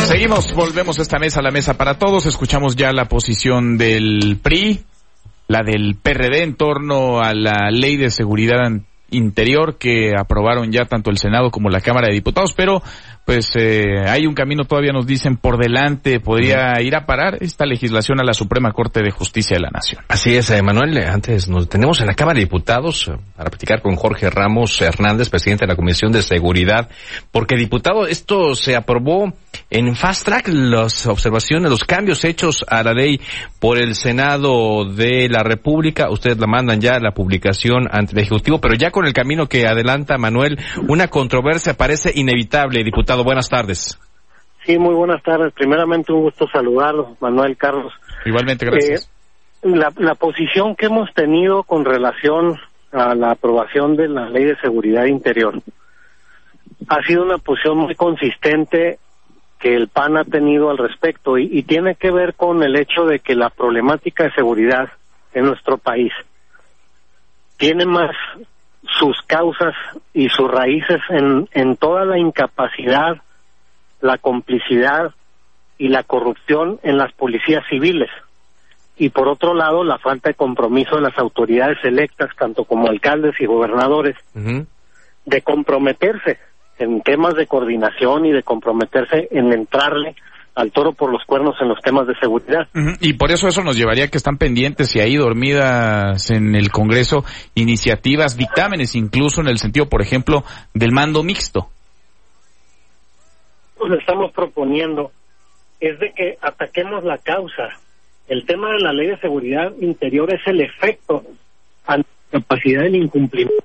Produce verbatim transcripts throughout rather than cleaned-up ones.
Seguimos, volvemos a esta mesa, la mesa para todos. Escuchamos ya la posición del P R I, la del P R D en torno a la Ley de Seguridad Interior que aprobaron ya tanto el Senado como la Cámara de Diputados, pero pues eh, hay un camino, todavía nos dicen, por delante. Podría ir a parar esta legislación a la Suprema Corte de Justicia de la Nación. Así es, Manuel. Antes nos tenemos en la Cámara de Diputados para platicar con Jorge Ramos Hernández, presidente de la Comisión de Seguridad, porque, diputado, esto se aprobó en fast track, las observaciones, los cambios hechos a la ley por el Senado de la República. Ustedes la mandan ya a la publicación ante el Ejecutivo, pero ya con el camino que adelanta Manuel, una controversia parece inevitable. Diputado, buenas tardes. Sí, muy buenas tardes. Primeramente, un gusto saludarlos, Manuel, Carlos. Igualmente, gracias. Eh, la, la posición que hemos tenido con relación a la aprobación de la Ley de Seguridad Interior ha sido una posición muy consistente que el P A N ha tenido al respecto y, y tiene que ver con el hecho de que la problemática de seguridad en nuestro país tiene más sus causas y sus raíces en, en toda la incapacidad, la complicidad y la corrupción en las policías civiles. Y por otro lado, la falta de compromiso de las autoridades electas, tanto como alcaldes y gobernadores, uh-huh. de comprometerse en temas de coordinación y de comprometerse en entrarle al toro por los cuernos en los temas de seguridad. Uh-huh. Y por eso eso nos llevaría a que están pendientes y ahí dormidas en el Congreso iniciativas, dictámenes, incluso en el sentido, por ejemplo, del mando mixto. Lo que estamos proponiendo es de que ataquemos la causa. El tema de la Ley de Seguridad Interior es el efecto ante la capacidad del incumplimiento.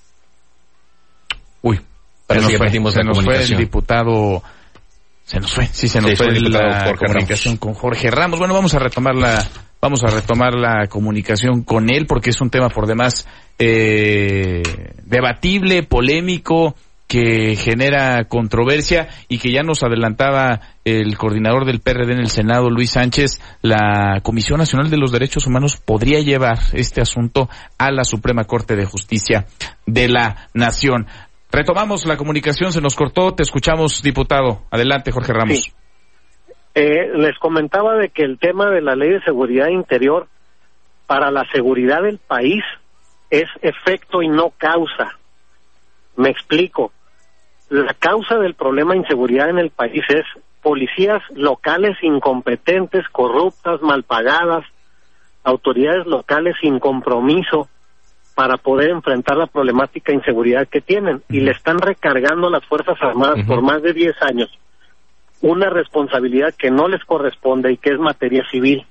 Uy, se nos, fue, se nos fue el diputado... Se nos fue, sí, se nos sí, fue la Jorge comunicación Ramos. Con Jorge Ramos. Bueno, vamos a retomar la, vamos a retomar la comunicación con él porque es un tema por demás eh, debatible, polémico, que genera controversia y que ya nos adelantaba el coordinador del P R D en el Senado, Luis Sánchez. La Comisión Nacional de los Derechos Humanos podría llevar este asunto a la Suprema Corte de Justicia de la Nación. Retomamos la comunicación, se nos cortó, te escuchamos, diputado. Adelante, Jorge Ramos. Sí. Eh, les comentaba de que el tema de la Ley de Seguridad Interior para la seguridad del país es efecto y no causa. Me explico. La causa del problema de inseguridad en el país es policías locales incompetentes, corruptas, mal pagadas, autoridades locales sin compromiso para poder enfrentar la problemática de inseguridad que tienen, y le están recargando a las Fuerzas Armadas uh-huh. por más de diez años una responsabilidad que no les corresponde y que es materia civil.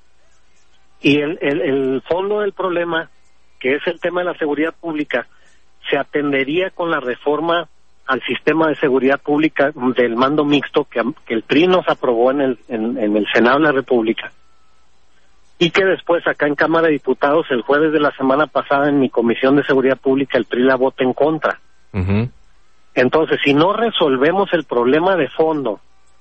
Y el, el, el fondo del problema, que es el tema de la seguridad pública, se atendería con la reforma al sistema de seguridad pública del mando mixto que, que el P R I nos aprobó en el, en, en el Senado de la República, y que después acá en Cámara de Diputados el jueves de la semana pasada en mi Comisión de Seguridad Pública el P R I la vota en contra. Uh-huh. Entonces, si no resolvemos el problema de fondo,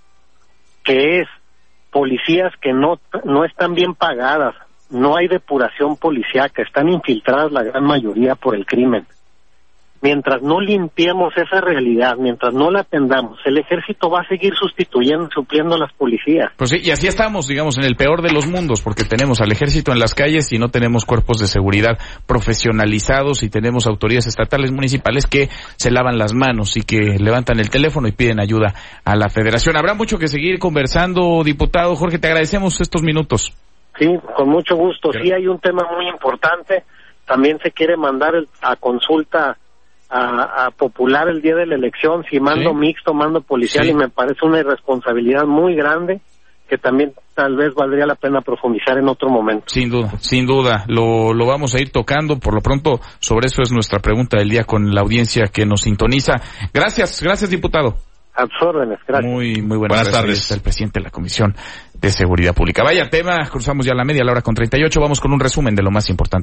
que es policías que no, no están bien pagadas, no hay depuración policíaca, están infiltradas la gran mayoría por el crimen. Mientras no limpiemos esa realidad, mientras no la atendamos, el ejército va a seguir sustituyendo, supliendo a las policías. Pues sí, y así estamos, digamos, en el peor de los mundos, porque tenemos al ejército en las calles y no tenemos cuerpos de seguridad profesionalizados, y tenemos autoridades estatales, municipales que se lavan las manos y que levantan el teléfono y piden ayuda a la federación. Habrá mucho que seguir conversando, diputado. Jorge, te agradecemos estos minutos. Sí, con mucho gusto. Sí, hay un tema muy importante. También se quiere mandar el, a consulta A, a popular el día de la elección, si mando sí. mixto, mando policial, sí. y me parece una irresponsabilidad muy grande que también tal vez valdría la pena profundizar en otro momento. Sin duda, sin duda, lo, lo vamos a ir tocando. Por lo pronto, sobre eso es nuestra pregunta del día con la audiencia que nos sintoniza. Gracias, gracias, diputado. A sus órdenes, gracias. Muy, muy buenas, buenas tardes. El presidente de la Comisión de Seguridad Pública. Vaya tema, cruzamos ya la media, la hora con treinta y ocho, vamos con un resumen de lo más importante.